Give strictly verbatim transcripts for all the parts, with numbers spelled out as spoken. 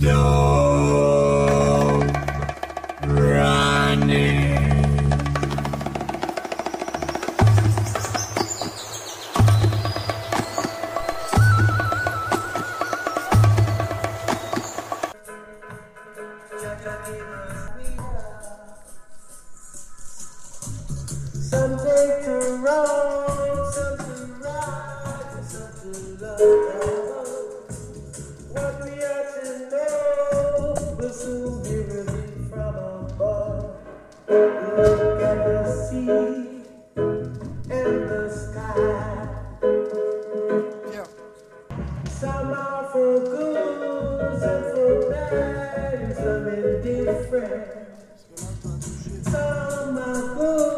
Doom running. Something to wrong, something right, something love. What we are to know will soon be released from above. Look at the sea and the sky. Yeah. Some are for good, some for bad, and some indifferent. Some are good.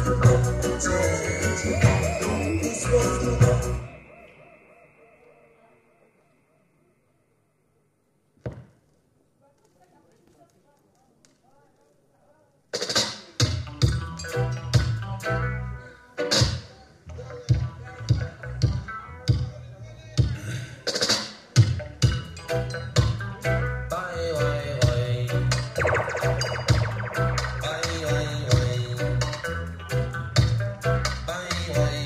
Bye.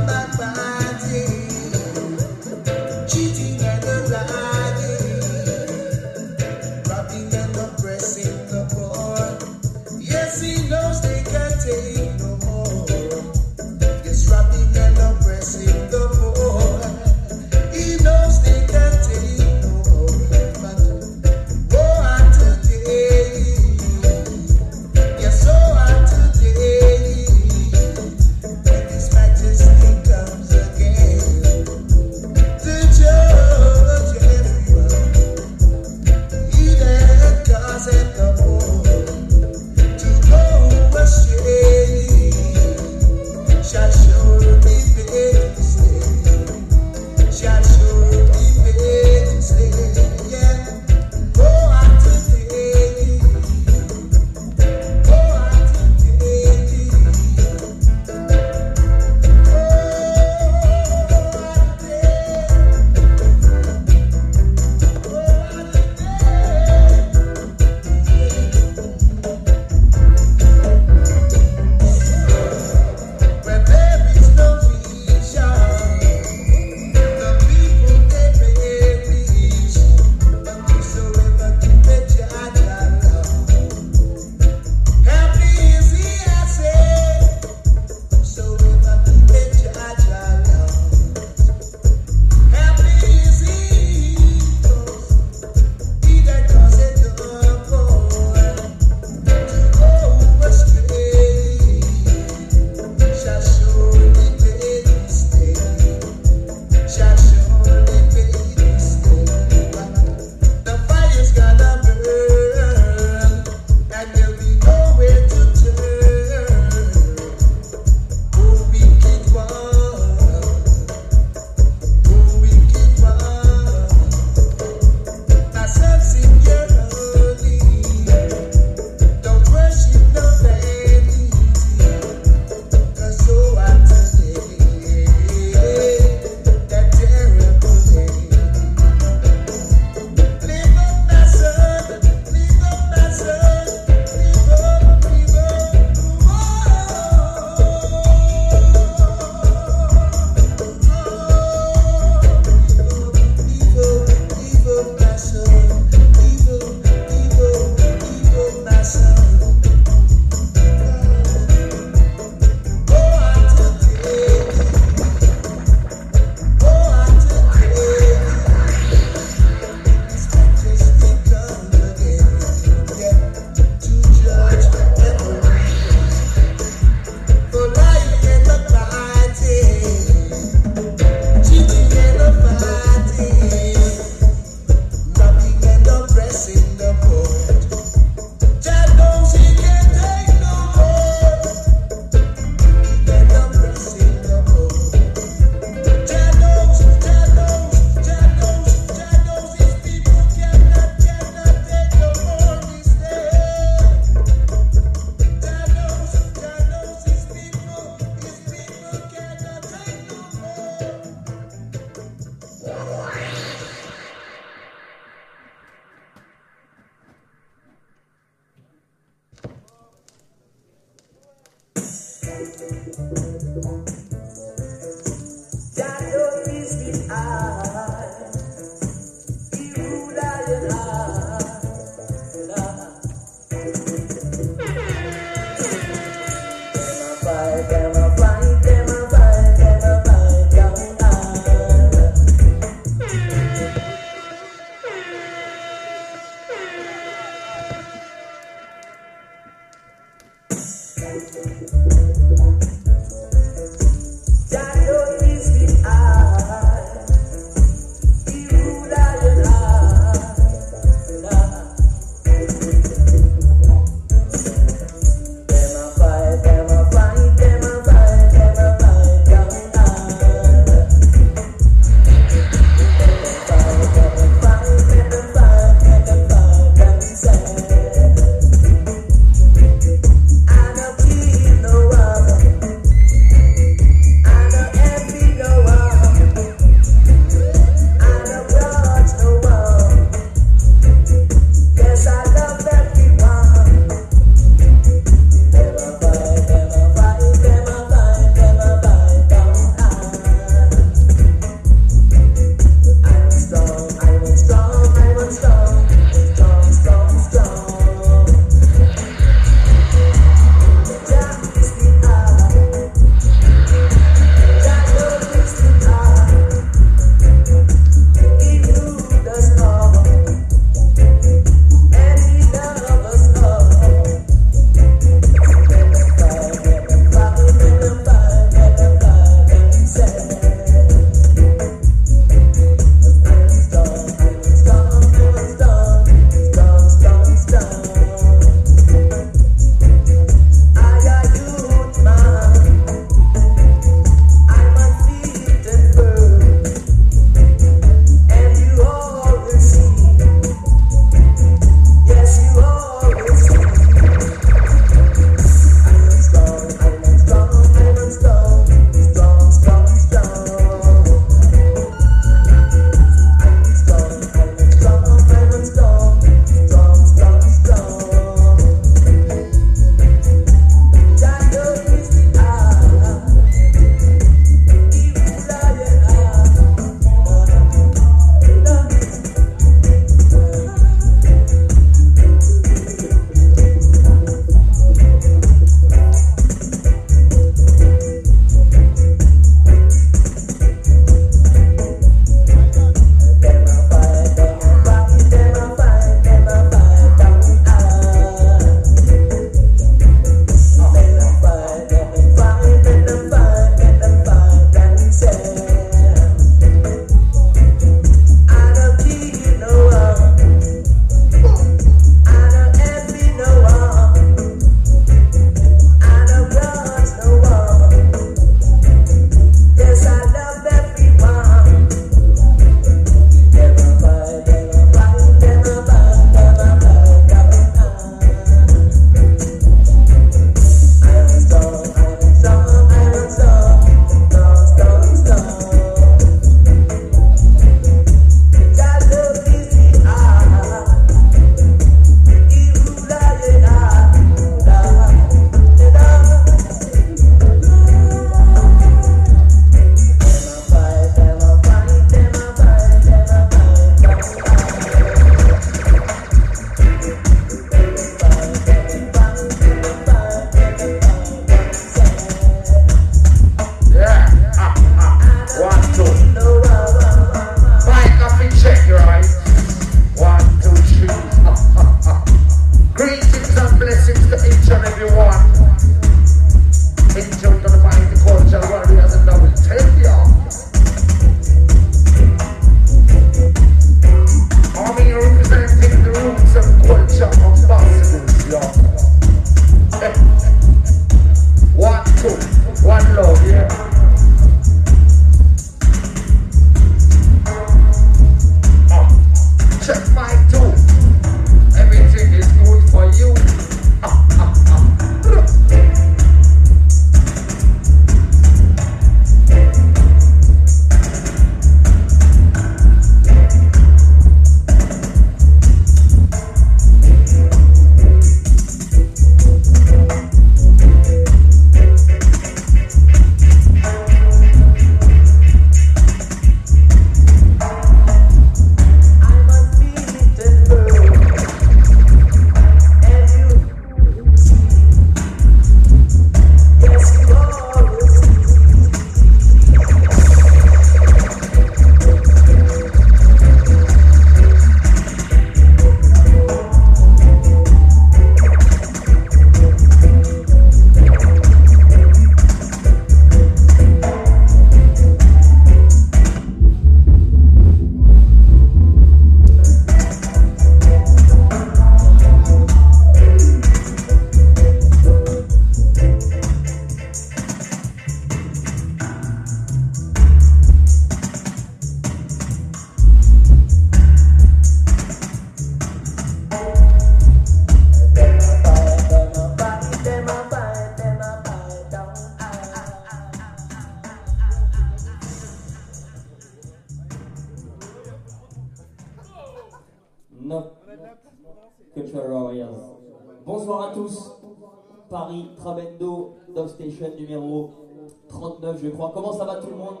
No. Cultural Warriors. Bonsoir à tous. Paris, Trabendo, Dove Station numéro trente-neuf, je crois. Comment ça va tout le monde?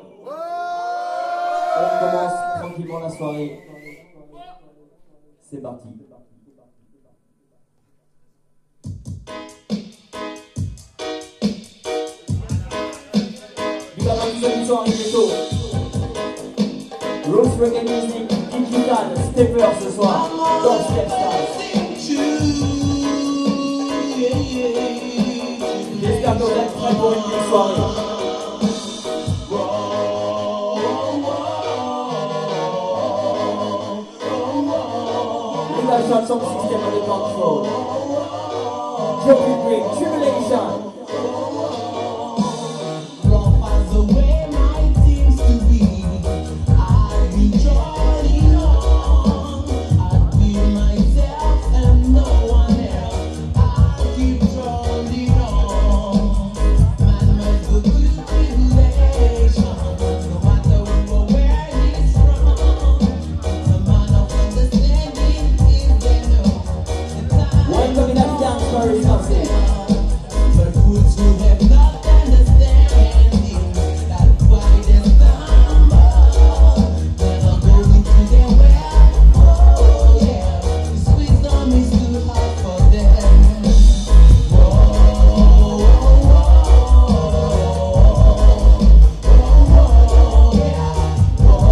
On commence tranquillement la soirée. C'est parti. Du gars qui sont arrivés tôt. Roots Reggae Music, Digital, Stepper ce soir. Dans Step Stars. J'espère que vous êtes prêts pour une belle soirée. Leadership Sound System under control. Joey Green, Tribulation. Rough as the way my seems to be, I've been joining on. I feel myself and no one else. I keep joining on. Man must go through tribulation, no matter who or where he's from. The man of understanding is there no. One coming up down for his music. But fools who have not understanding, that's why they stumble. Never going to their well. Oh yeah, this wisdom is too hard for them. Whoa, whoa, whoa, whoa, yeah. Whoa,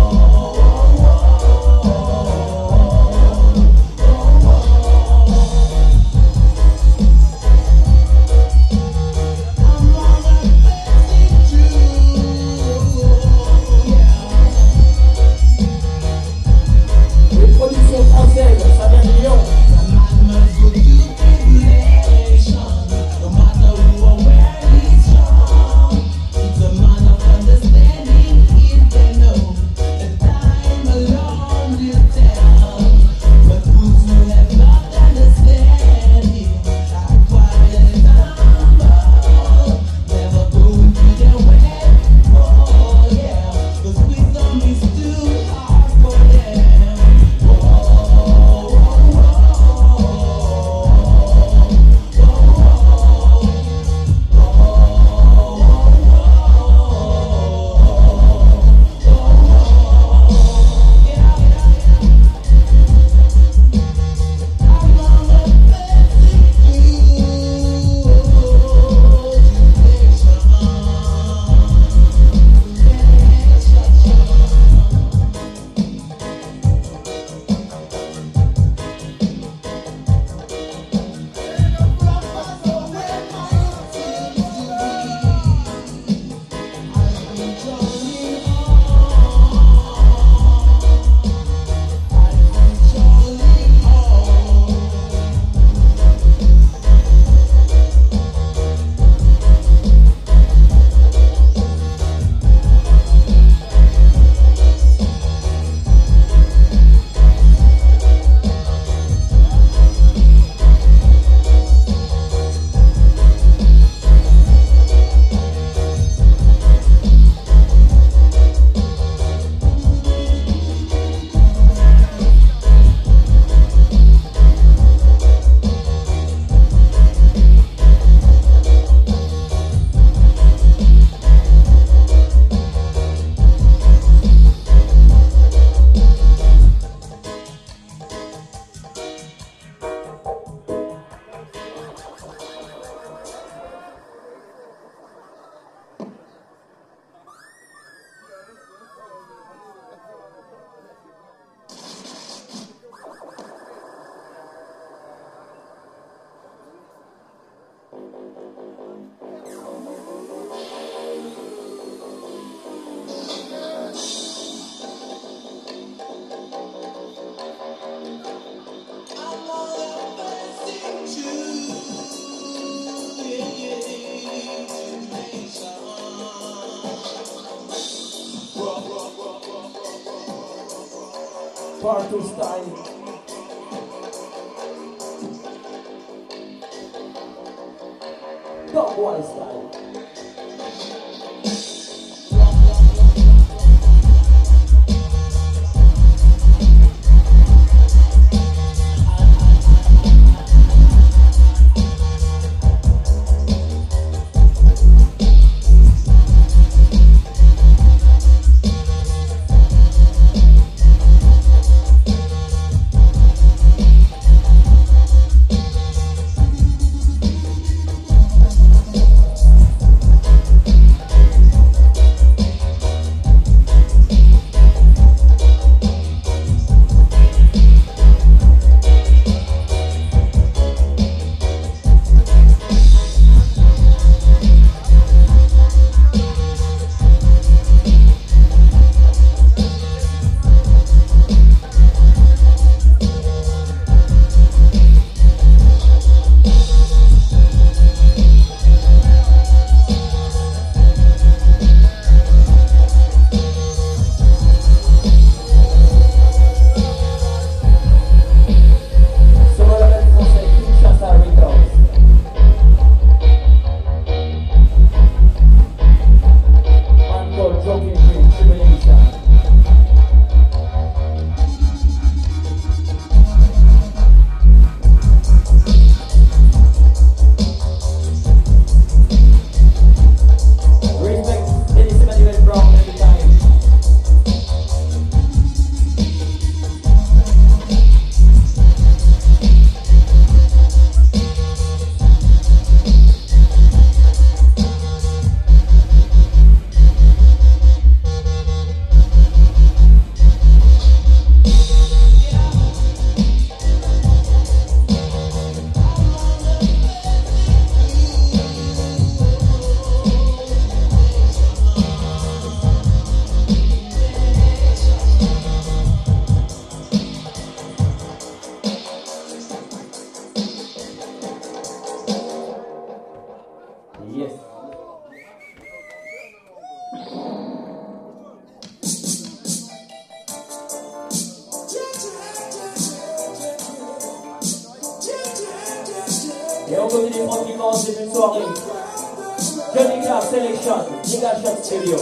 Les productions françaises, ça vient de Lyon. no matter who or where he's from. It's a man of understanding, if they know the time alone will tell. But fools who have not understanding are quiet and humble, never going to their way. Oh yeah, 'cause wisdom is too hard for them. Whoa, whoa, whoa, Party style. Dog Wall style. On continue tranquillement, c'est une soirée. Johnny Clark Selection, Giga Shot Studio.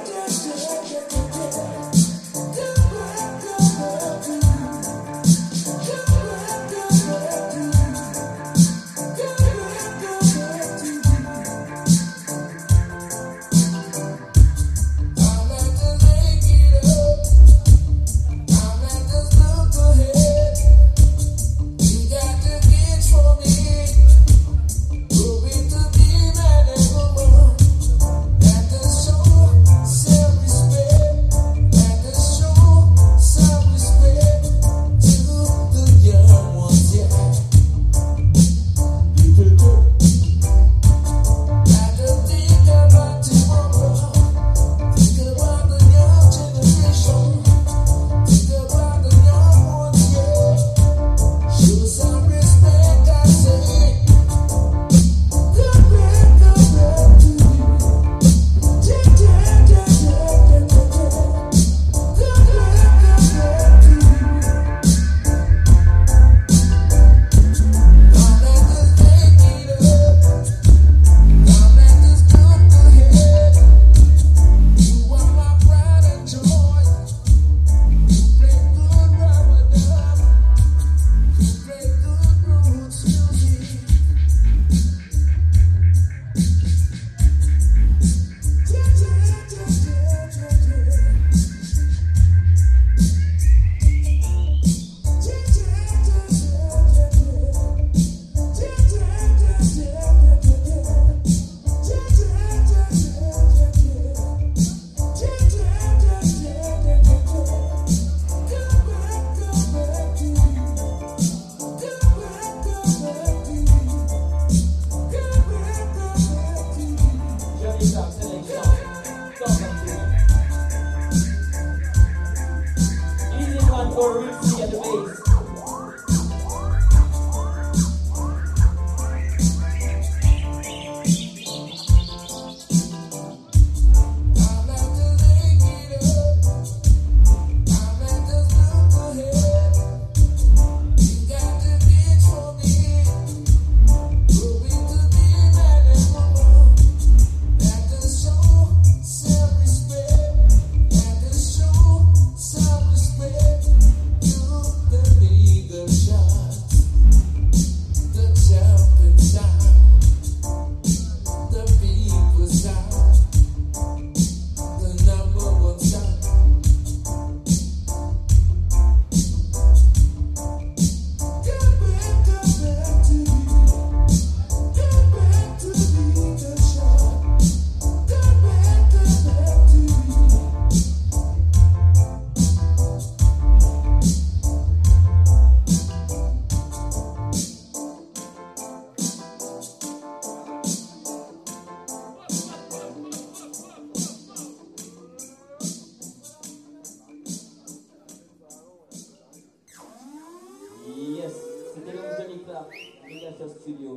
Studio.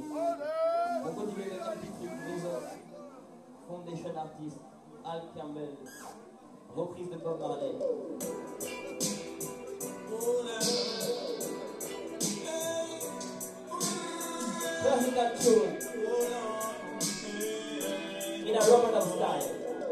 On continue avec un petit truc maison. Foundation Artist, Al Campbell. Reprise de Bob Marley. Classical tune. In a Roman style.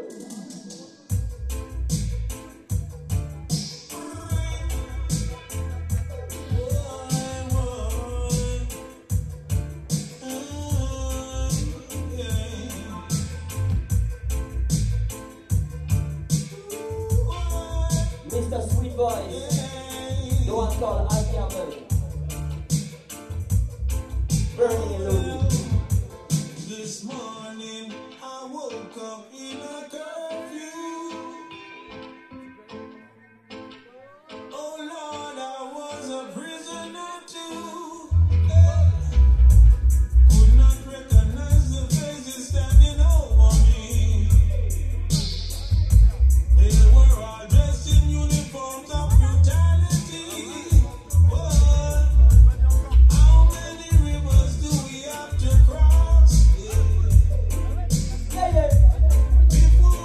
Mister Sweet Voice, the one called Al Campbell, Burning in Louis. This morning I woke up in a curfew. Oh Lord, I was a prisoner too. Hey. Could not recognize the faces standing over me. They were all dressed in uniforms of brutality. Well, how many rivers do we have to cross? Yeah. Yeah, yeah. Before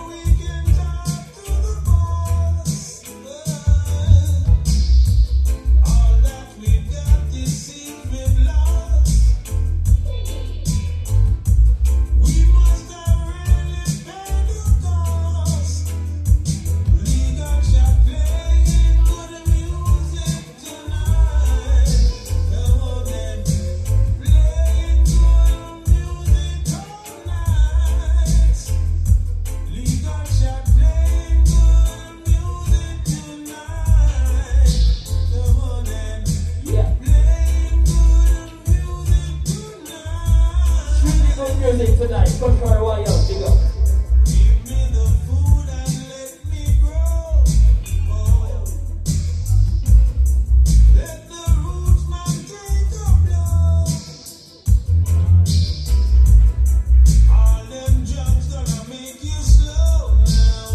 Cultural Royals, big up. Give me the food and let me grow. Oh. Let the roots man take a blow. All them drugs gonna make you slow now.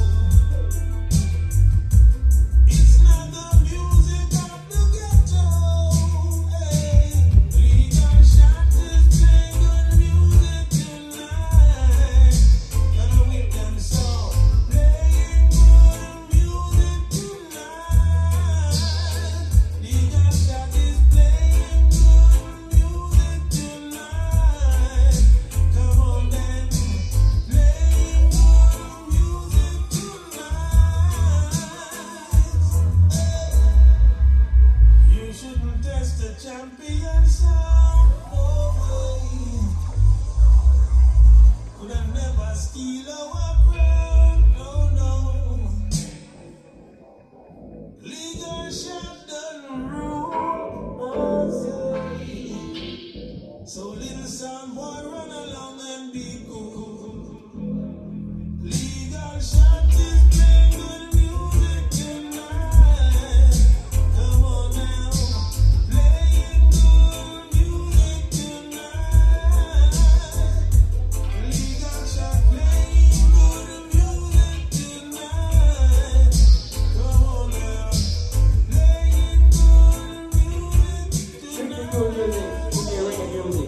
It's not the music of the ghetto. Hey. Legal shot is playing good music tonight. Gonna whip them sound, playing good music tonight. Legal shot is playing good music tonight. Come on then, playing good music tonight. You shouldn't test the champion sound. No way. Could I never steal our crown? No, no. Legal shot done rule us. So little son boy, run along and be cool. Legal shot is playing good music tonight. Come on now, playing good music tonight. Legal shot playing good music tonight. Come on now, playing good music Strictly tonight. good music, strictly reggae music.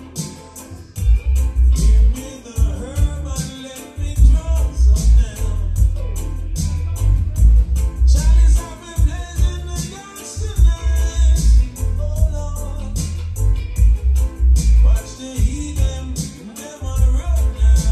Give me the herb and let me drunk some now. Charlie's have been blazing the gas tonight. Oh Lord, watch the heat them, them on the road now.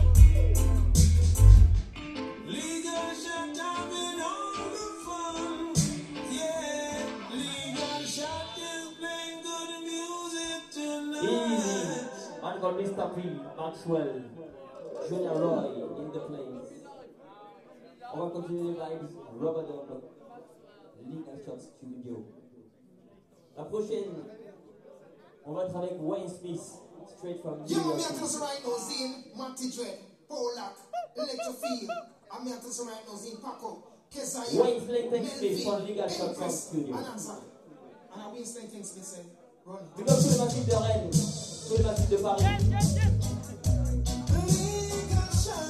Legal shot having all the fun. Yeah, legal shot is playing good music tonight. Easy. Man called Mister P, Maxwell, Junior Roy in the place. On va continuer les vibes. Rubber Dub, Legal Shot Studio. La prochaine, on va être avec Wayne Smith, straight from New Yo, York me City. at us right now, Zine, Matty Dread, Polak, Electrofield. I'm me at us right now, Zine, Paco, Kesaya, Wayne Slayton Smith from Legal Shot Sound Studio. and answer. And I win Slayton Smith say, run. Big up tous les massifs de Rennes, tous les massifs de Paris. Legal shot,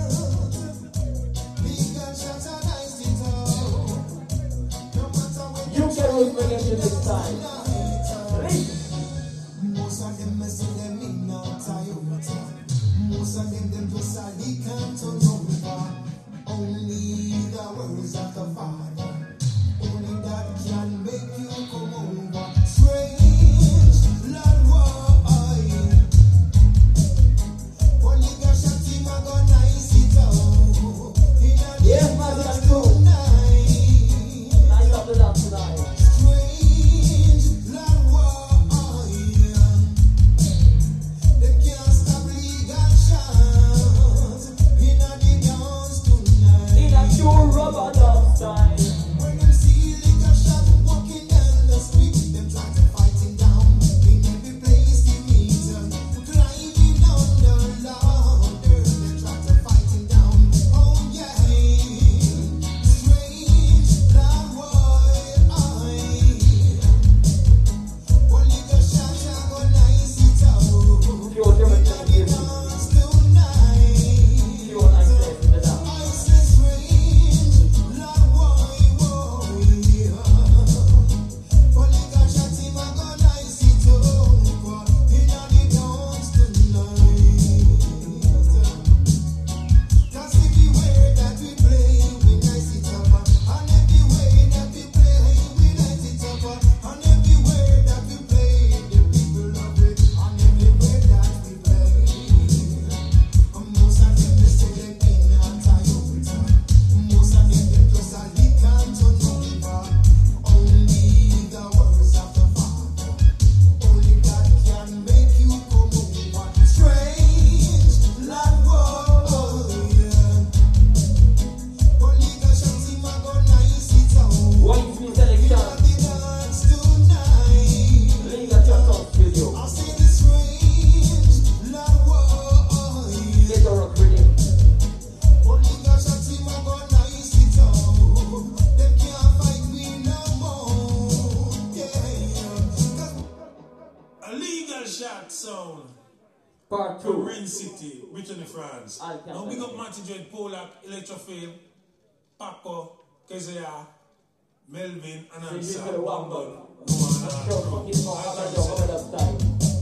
legal shot, and I sit down. No matter when U K Roots Reggae this time. Listen. most of them messing them in a Toyota. Most of them them just a they can't turn over. Only the words of the Father. Only that can make you come over. Strange, Lord, why? Only got shot him a gun nice it out. In a Yes, day man, just that's cool. tonight. Nice up the dance tonight. Strange, Part from two. Rennes City, Brittany, France. Al Campbell. Now big up Matty Dread, Polak, Electrofield, Paco, Kezia, Melvin, and C'est juste Ansa, le Bambon, warm-up. Luana, Tranquillement, amateur, Ramadan style.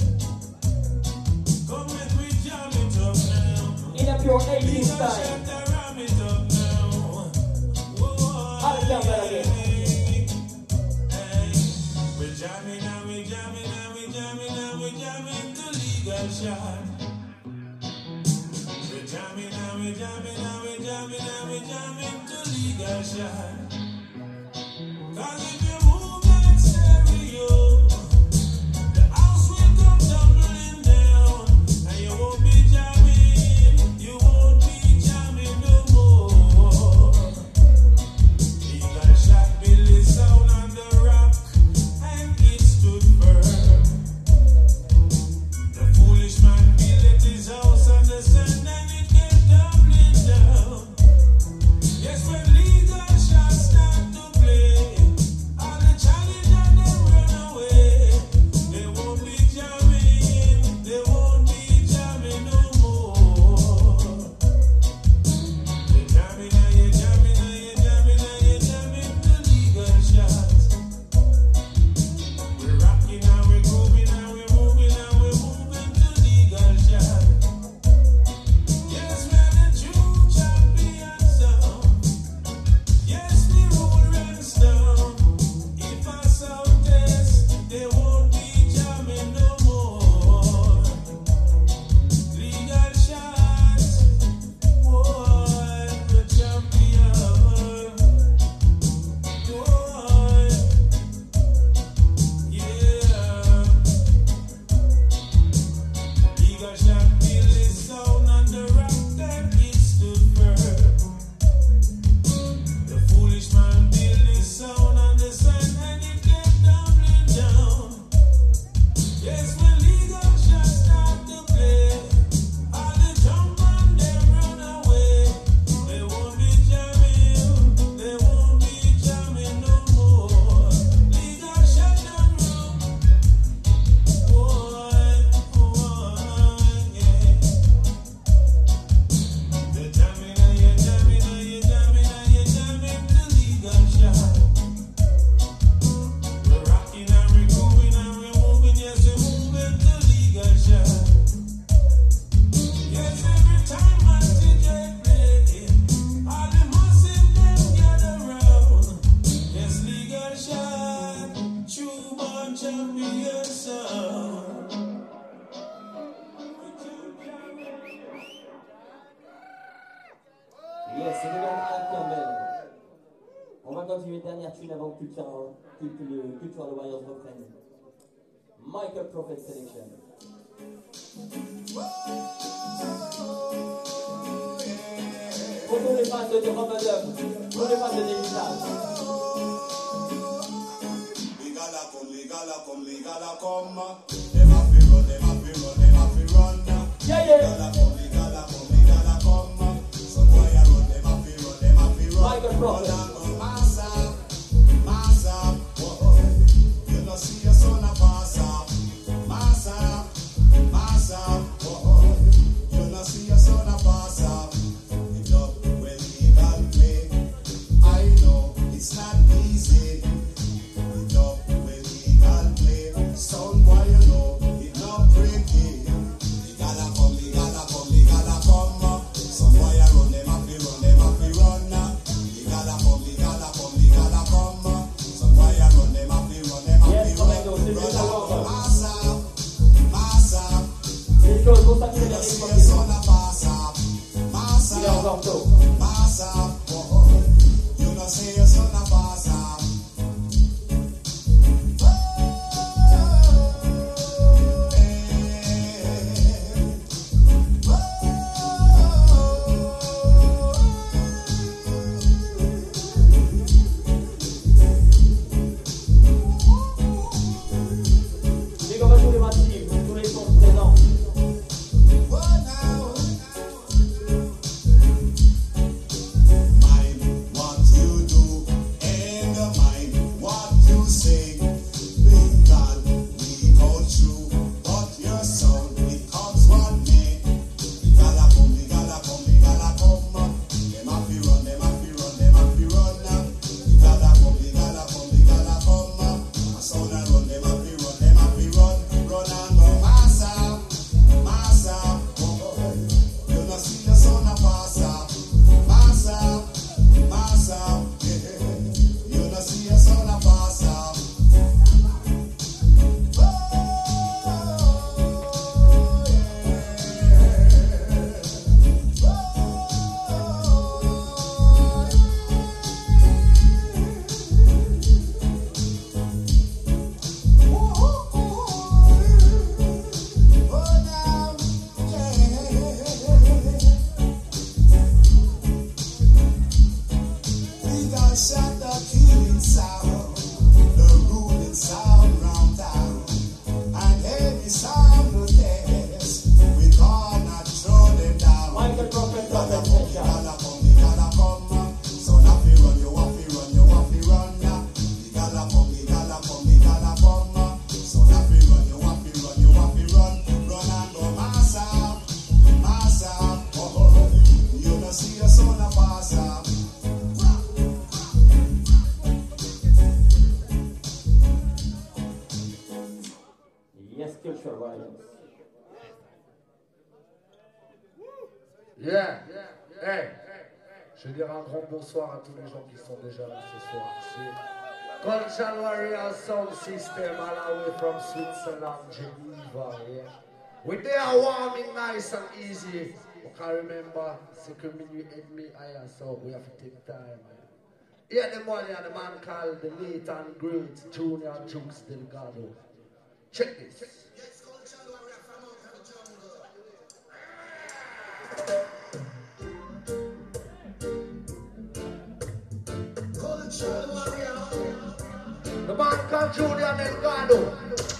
Come make we jam it up now. In a pure eighties Legal style. shut and ram it up now. Whoa, Al Campbell again. hey, hey. We're jamming and we're jamming and we're jamming and we're jamming to legal shot. We're jamming and we're jamming and we're jamming and we're jamming to legal shot. Cause if you move that stereo, the house will come tumbling down, and you won't be jamming, you won't be jamming no more. Legal shot Billy sound on the rock, and it stood firm. The foolish man built his house on the sand, and it came tumbling down. Yes, when legal shots start to play, all the challenge and them run away. They won't be jamming, they won't be jamming no more. You're jamming and you're jamming and you're jamming and you're jamming to legal shots. We're rocking and we're grooving and we're moving and we're moving to legal shots. Yes, we're the true champion sound. Yes, we rule ranks down. If I sound test, they won't be jamming no more. Legal shots, boy, the champion. Boy, yeah. Legal shot, feel this sound on the rock that it stood firm. The foolish man built his sound on the sand and it came tumbling down. Yes, when legal shots start to play, all the jump and them run away. They won't be jamming, they won't be jamming no more. Legal shut down room, boy, boy, yeah. You're jamming and you're jamming and you're jamming and you're jamming to legal shot. We're rocking and we're grooving and we're moving, yes, we're moving to legal shot. Yes, every time I see Jay playing, all the massive them gather round. Yes, legal shot, true born champion sound. Yes, c'est le gars Al Campbell. On va continuer dernière tune avant que Culture, Culture, Culture the Warriors reprenne. Michael Prophet Selection. Pour tous les fans de Ramadan, pour les fans de Digital. Legala come, legala come, legala come. Them have to run, them have to run, them have to run. Yeah, yeah. Legala come, legala come, legala come. Some boy a run, them have to run, them have to run. Michael Prophet. Run and go, massa, massa, oh. You don't see your son a massa, massa, massa, oh. You don't see your son a massa. It up when legal play. I know it's not easy. It up when legal play. Sound boy, you know it not breaking. Legala come, legala come, legala come. Some boy a run, them have to run, them have to run. Legala come, legala Culture Warriors. Yeah, hey, je vais dire un grand bonsoir à tous les gens qui sont déjà là ce soir. C'est Culture Warriors Sound System, all the way from Switzerland, Geneva, yeah. We there warming nice and easy. You can remember, c'est que minuit et demi, aïe, so we have to take time. Here the money and the man called the late and great Junior Jukes Delgado. Check this. The man called Junior Delgado.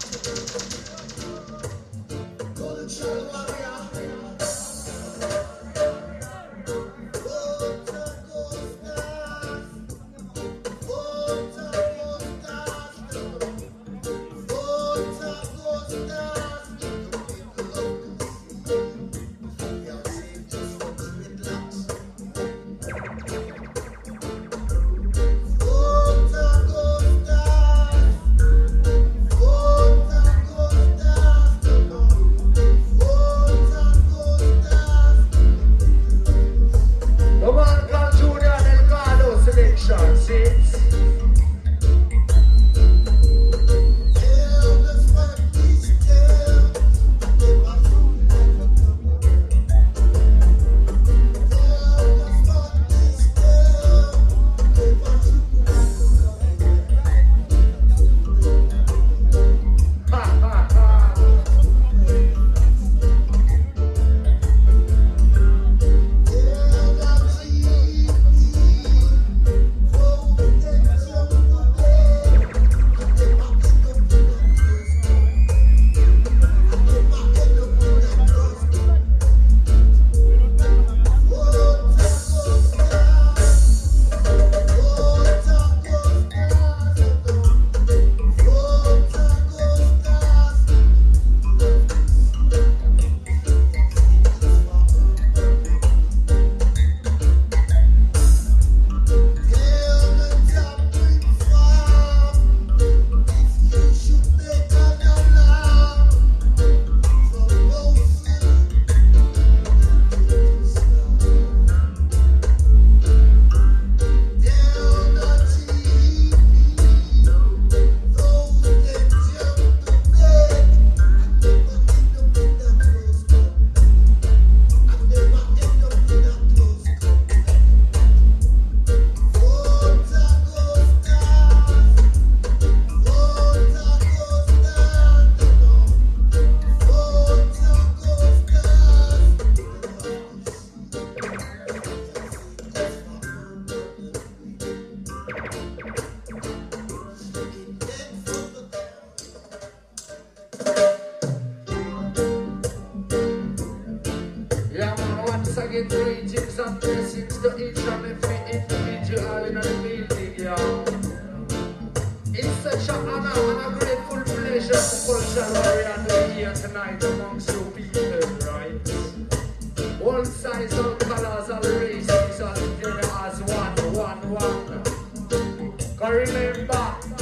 Greetings and blessings to each and every individual in the building, y'all. It's such an honor and a grateful pleasure for Culture Warrior to be here tonight amongst you people, right? All sizes, all colors, all races, all together as one, one, one. Cause remember,